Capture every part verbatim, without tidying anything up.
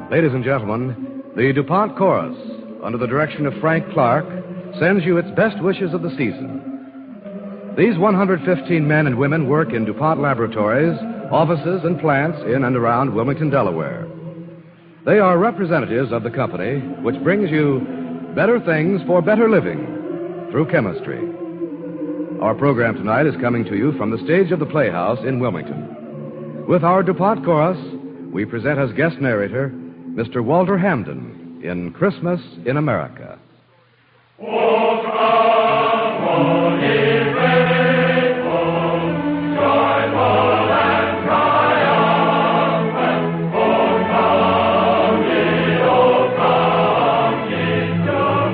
Ladies and gentlemen, the DuPont Chorus, under the direction of Frank Clark, sends you its best wishes of the season. These one hundred fifteen men and women work in DuPont laboratories, offices, and plants in and around Wilmington, Delaware. They are representatives of the company which brings you better things for better living through chemistry. Our program tonight is coming to you from the stage of the Playhouse in Wilmington. With our DuPont Chorus, we present as guest narrator Mister Walter Hamden in Christmas in America. Oh, come on, ye faithful, joyful and triumphant. Oh, come ye, oh, come ye to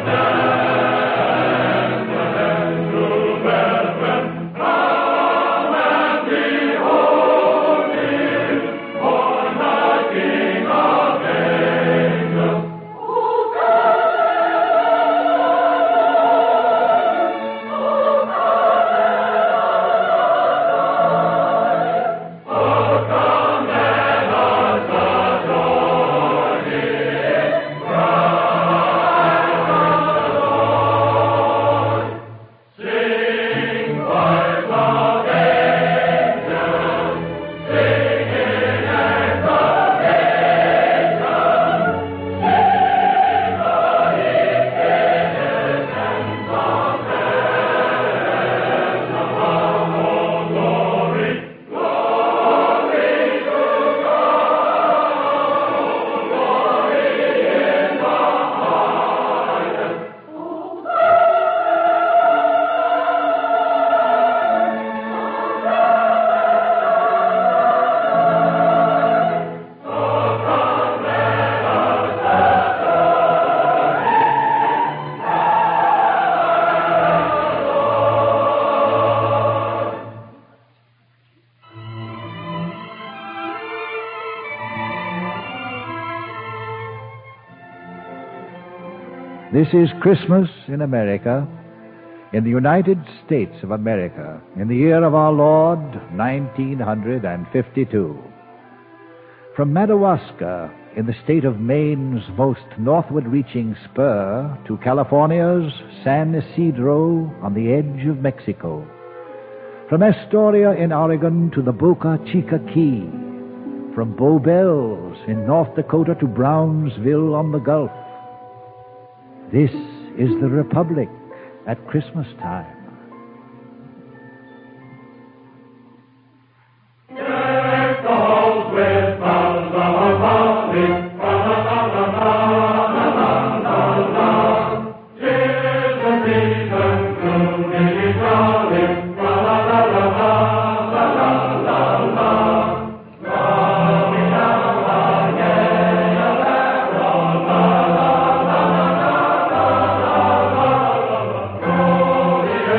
Bethlehem, to Bethlehem. Come and behold him, born the King of angels. Oh, come. This is Christmas in America, in the United States of America, in the year of our Lord, nineteen fifty-two. From Madawaska, in the state of Maine's most northward-reaching spur, to California's San Isidro on the edge of Mexico. From Astoria in Oregon to the Boca Chica Key. From Bow Bells in North Dakota to Brownsville on the Gulf. This is the Republic at Christmas time. Deck the halls with bells of holly, la-la-la-la-la-la-la-la-la. 'Tis the season to be jolly, la-la-la-la-la-la-la-la-la. Gloria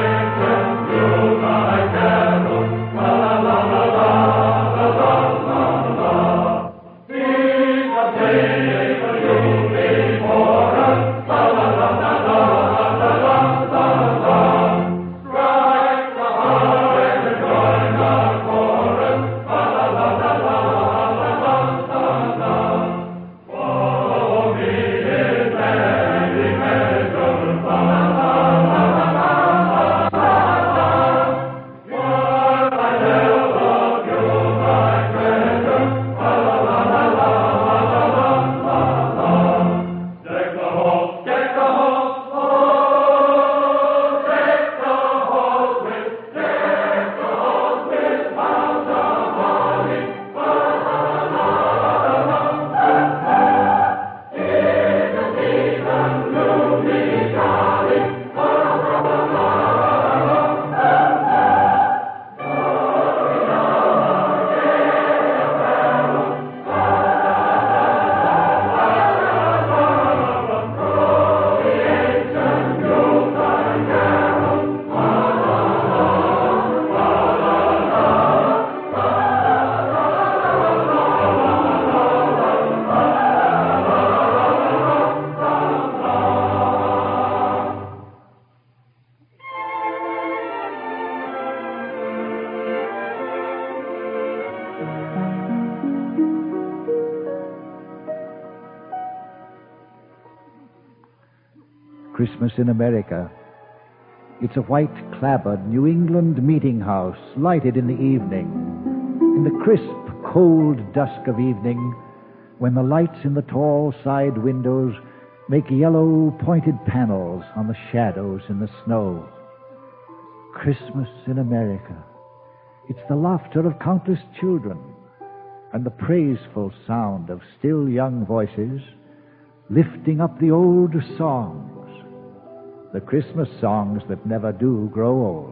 Christmas in America. It's a white-clappered New England meeting house, lighted in the evening, in the crisp, cold dusk of evening, when the lights in the tall side windows make yellow, pointed panels on the shadows in the snow. Christmas in America. It's the laughter of countless children and the praiseful sound of still young voices lifting up the old songs, the Christmas songs that never do grow old.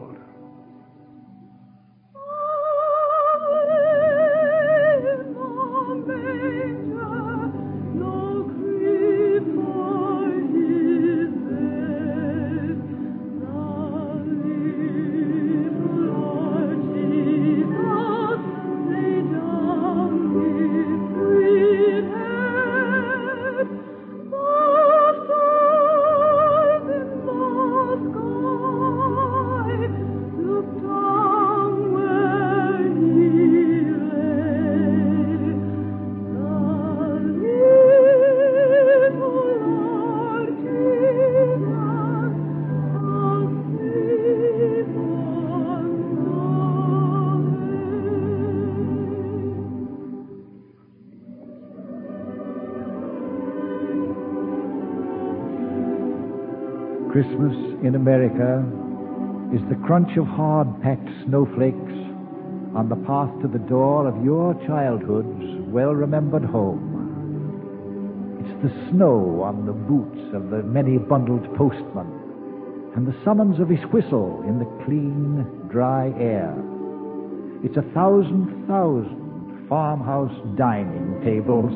Christmas in America is the crunch of hard-packed snowflakes on the path to the door of your childhood's well-remembered home. It's the snow on the boots of the many-bundled postman and the summons of his whistle in the clean, dry air. It's a thousand thousand farmhouse dining tables,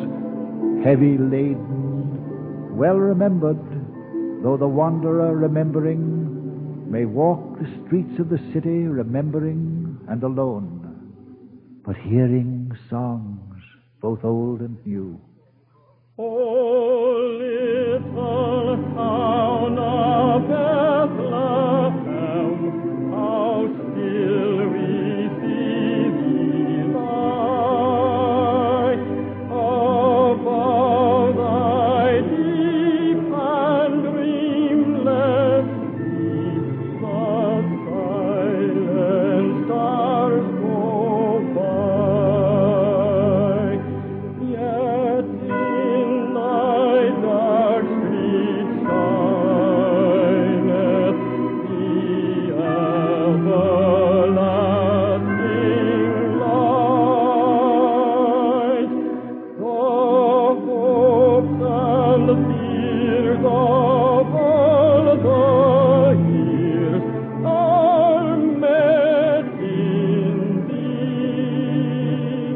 heavy-laden, well-remembered, though the wanderer remembering may walk the streets of the city remembering and alone, but hearing songs both old and new. Oh, little town of Bethlehem, how still we see thee lie above thy deep and dreamless sea. The silent stars go by, yet in thy dark streets shineth the everlasting light. The hopes and fears of all the years are met in thee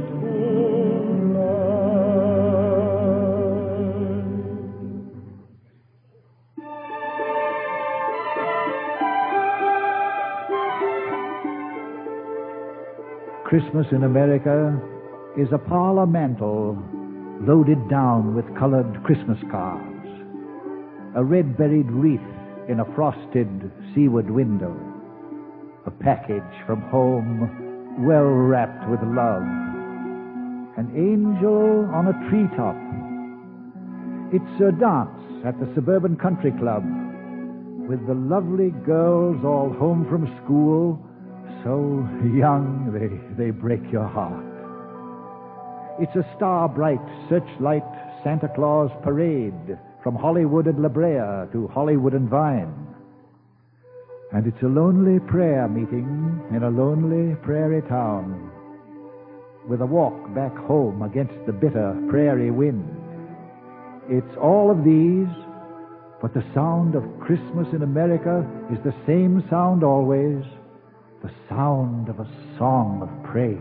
tonight. Christmas in America is a parlor mantel loaded down with colored Christmas cards, a red-berried wreath in a frosted seaward window, a package from home well wrapped with love, an angel on a treetop. It's a dance at the suburban country club with the lovely girls all home from school, so young they, they break your heart. It's a star-bright searchlight Santa Claus parade from Hollywood and La Brea to Hollywood and Vine. And it's a lonely prayer meeting in a lonely prairie town with a walk back home against the bitter prairie wind. It's all of these, but the sound of Christmas in America is the same sound always, the sound of a song of praise.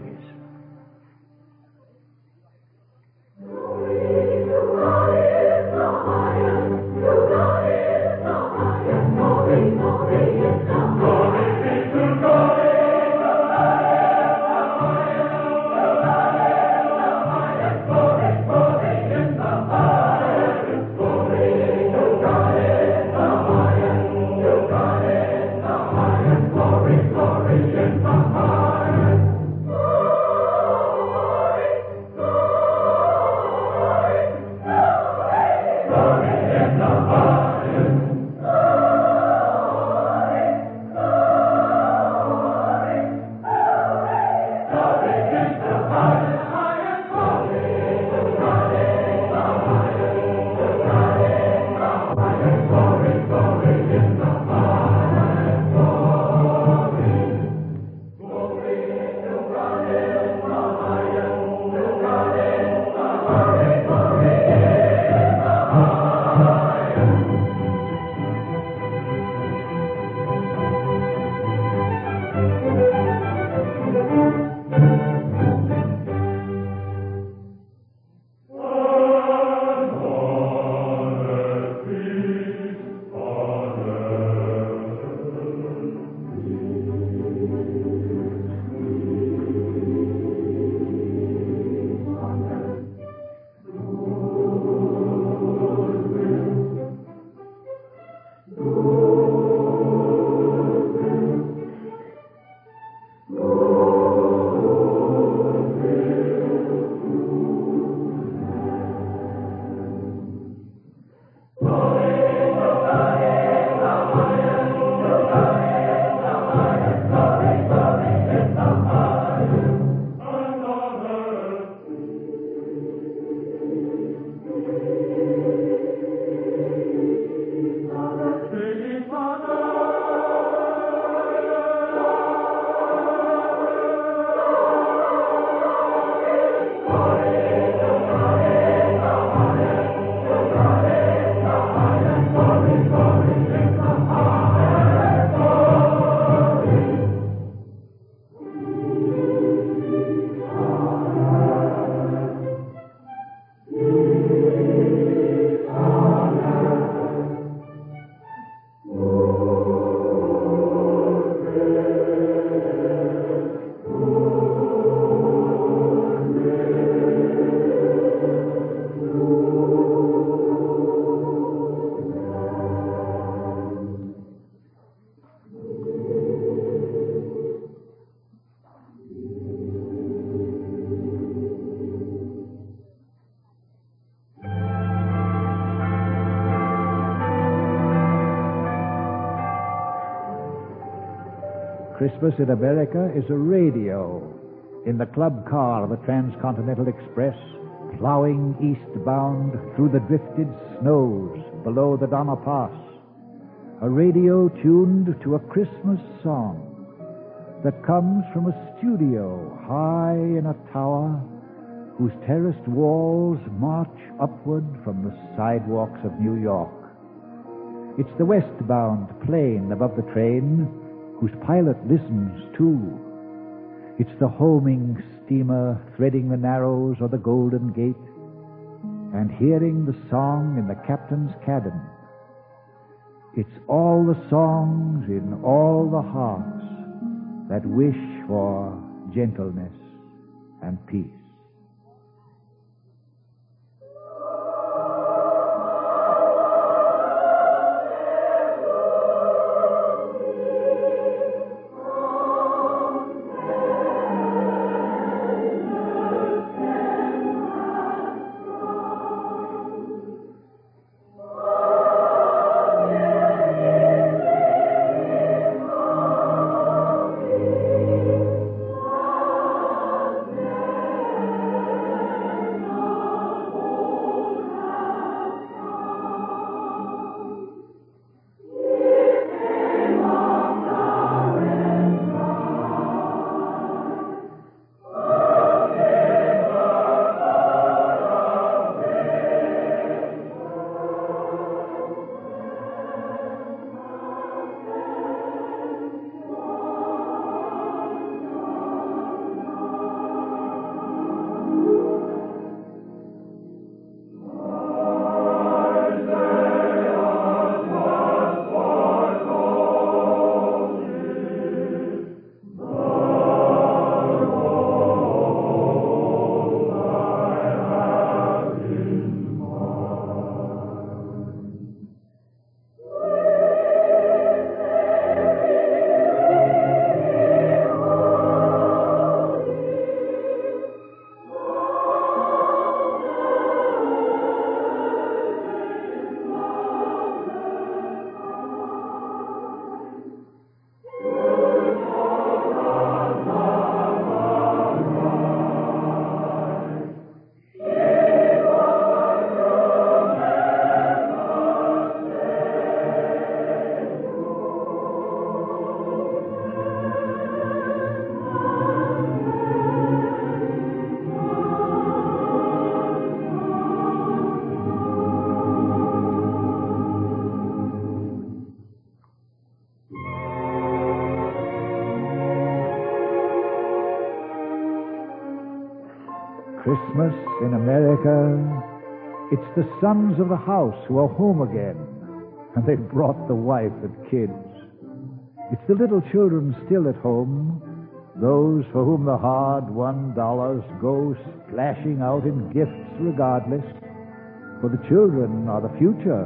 Oh, Christmas in America is a radio in the club car of the Transcontinental Express, plowing eastbound through the drifted snows below the Donner Pass. A radio tuned to a Christmas song that comes from a studio high in a tower whose terraced walls march upward from the sidewalks of New York. It's the westbound plane above the train whose pilot listens too. It's the homing steamer threading the Narrows or the Golden Gate and hearing the song in the captain's cabin. It's all the songs in all the hearts that wish for gentleness and peace. Christmas in America, it's the sons of the house who are home again, and they've brought the wife and kids. It's the little children still at home, those for whom the hard-won dollars go splashing out in gifts regardless, for the children are the future,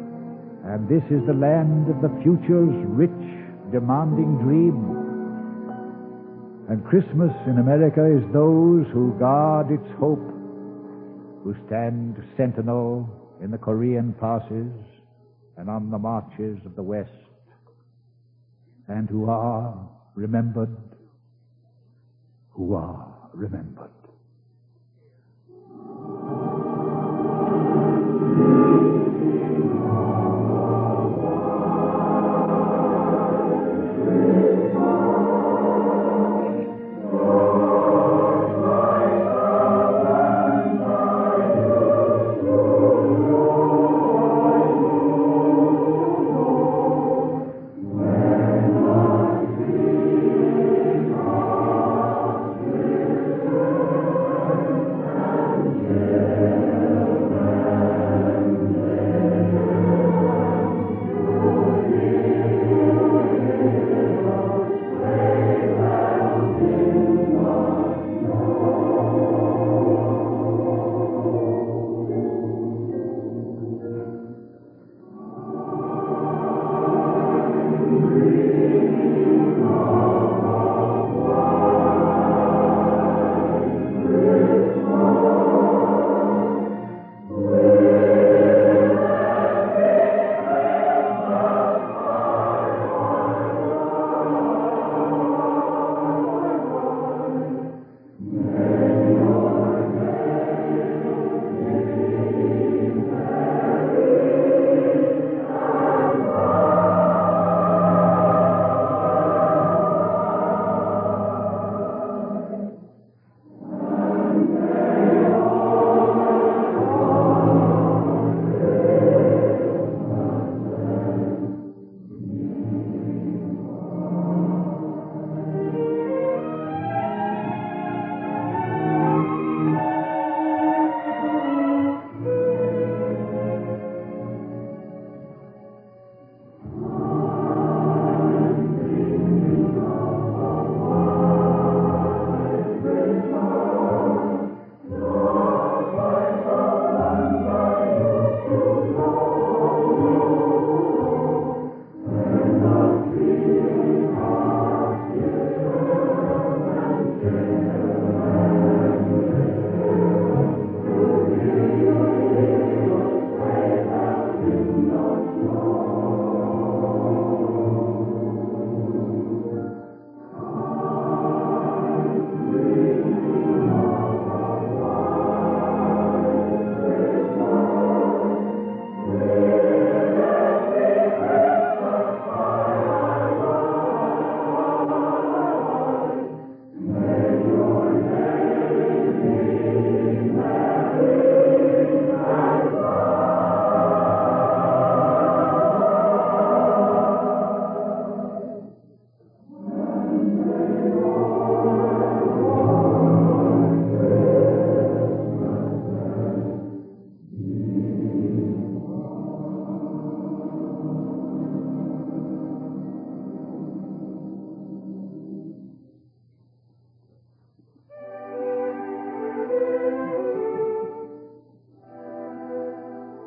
and this is the land of the future's rich, demanding dream. And Christmas in America is those who guard its hope, who stand sentinel in the Korean passes and on the marches of the West, and who are remembered, who are remembered.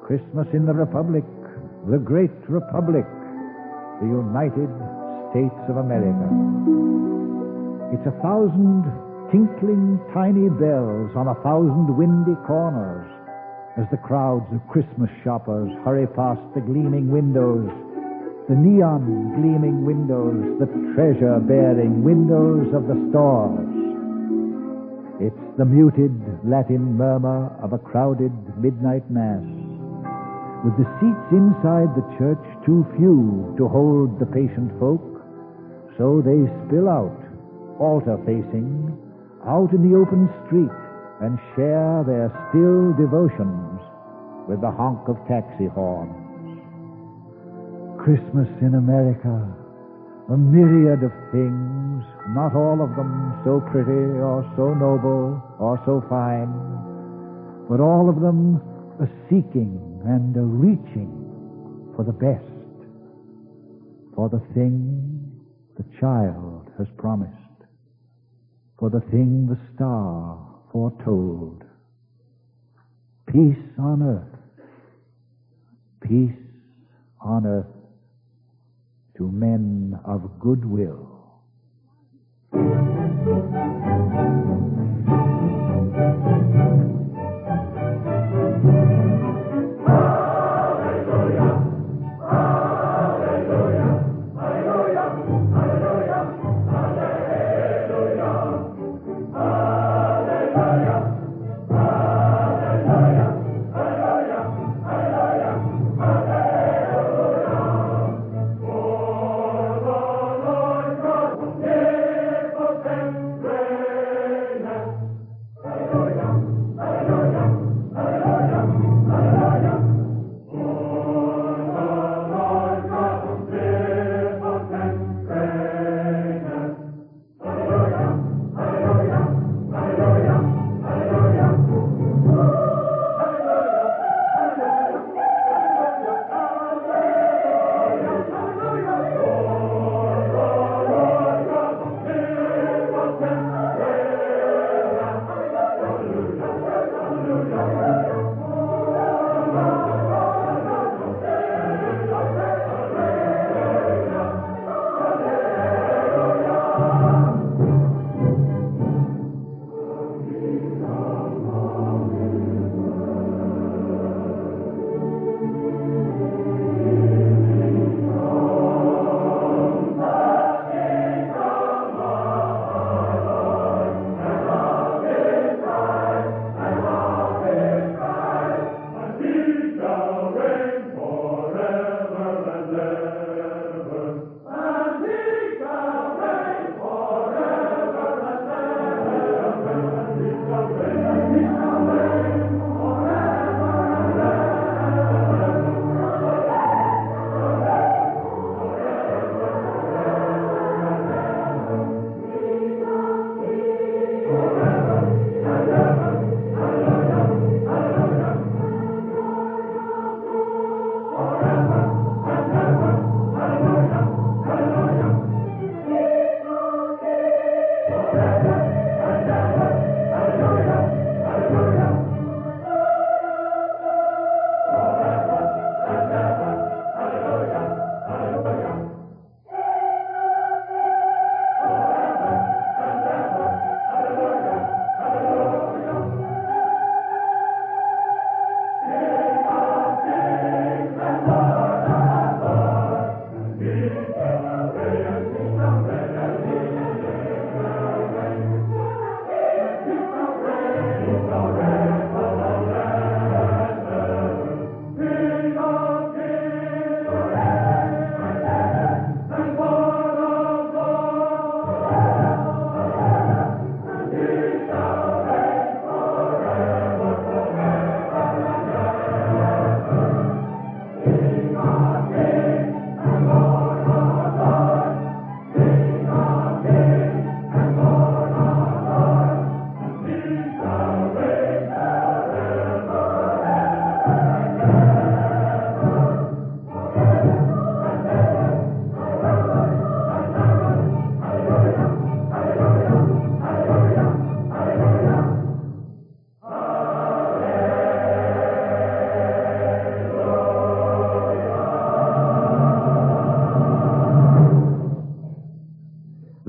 Christmas in the Republic, the great Republic, the United States of America. It's a thousand tinkling tiny bells on a thousand windy corners as the crowds of Christmas shoppers hurry past the gleaming windows, the neon gleaming windows, the treasure-bearing windows of the stores. It's the muted Latin murmur of a crowded midnight mass, with the seats inside the church too few to hold the patient folk, so they spill out, altar-facing, out in the open street and share their still devotions with the honk of taxi horns. Christmas in America, a myriad of things, not all of them so pretty or so noble or so fine, but all of them a seeking and a reaching for the best, for the thing the child has promised, for the thing the star foretold. Peace on earth, peace on earth to men of good will.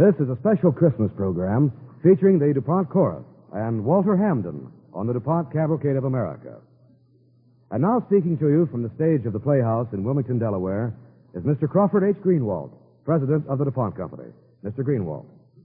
This is a special Christmas program featuring the DuPont Chorus and Walter Hamden on the DuPont Cavalcade of America. And now speaking to you from the stage of the Playhouse in Wilmington, Delaware, is Mister Crawford H. Greenwald, President of the DuPont Company. Mister Greenwald.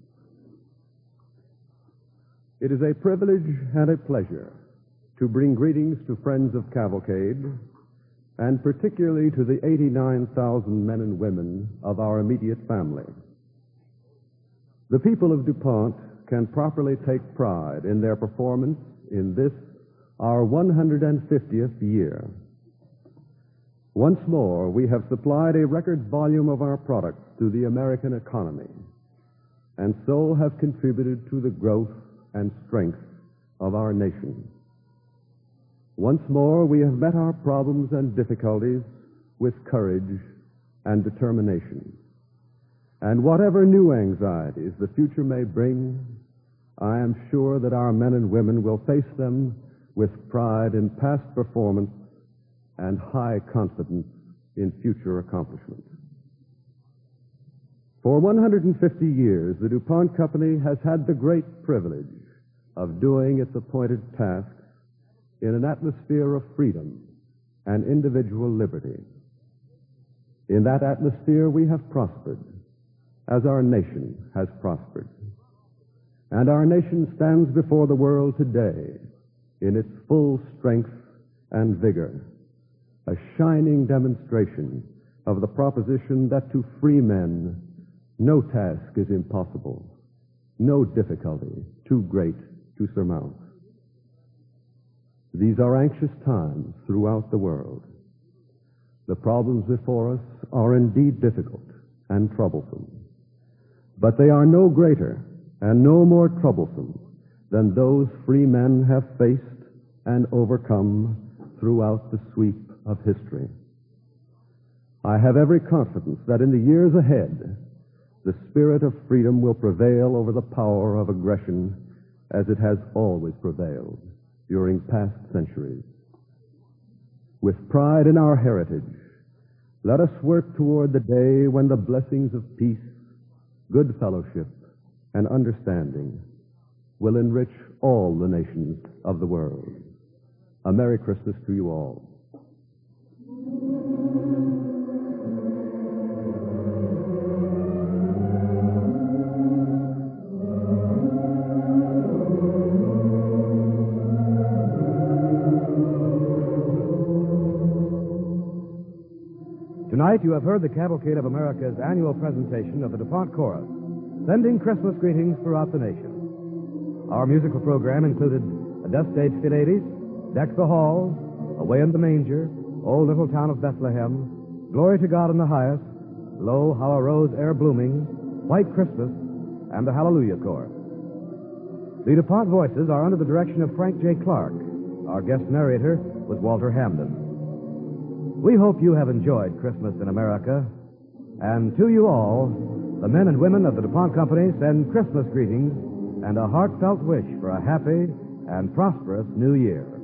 It is a privilege and a pleasure to bring greetings to friends of Cavalcade, and particularly to the eighty-nine thousand men and women of our immediate family. The people of DuPont can properly take pride in their performance in this, our one hundred fiftieth year. Once more, we have supplied a record volume of our products to the American economy, and so have contributed to the growth and strength of our nation. Once more, we have met our problems and difficulties with courage and determination. And whatever new anxieties the future may bring, I am sure that our men and women will face them with pride in past performance and high confidence in future accomplishment. For one hundred fifty years, the DuPont Company has had the great privilege of doing its appointed tasks in an atmosphere of freedom and individual liberty. In that atmosphere, we have prospered, as our nation has prospered. And our nation stands before the world today in its full strength and vigor, a shining demonstration of the proposition that to free men no task is impossible, no difficulty too great to surmount. These are anxious times throughout the world. The problems before us are indeed difficult and troublesome, but they are no greater and no more troublesome than those free men have faced and overcome throughout the sweep of history. I have every confidence that in the years ahead, the spirit of freedom will prevail over the power of aggression as it has always prevailed during past centuries. With pride in our heritage, let us work toward the day when the blessings of peace, good fellowship, and understanding will enrich all the nations of the world. A Merry Christmas to you all. Tonight, you have heard the Cavalcade of America's annual presentation of the DuPont Chorus, sending Christmas greetings throughout the nation. Our musical program included A Death Stage Fidelis, Deck the Halls, Away in the Manger, O Little Town of Bethlehem, Glory to God in the Highest, Lo, How a Rose E'er Blooming, White Christmas, and the Hallelujah Chorus. The DuPont voices are under the direction of Frank J. Clark. Our guest narrator was Walter Hamden. We hope you have enjoyed Christmas in America, and to you all, the men and women of the DuPont Company send Christmas greetings and a heartfelt wish for a happy and prosperous new year.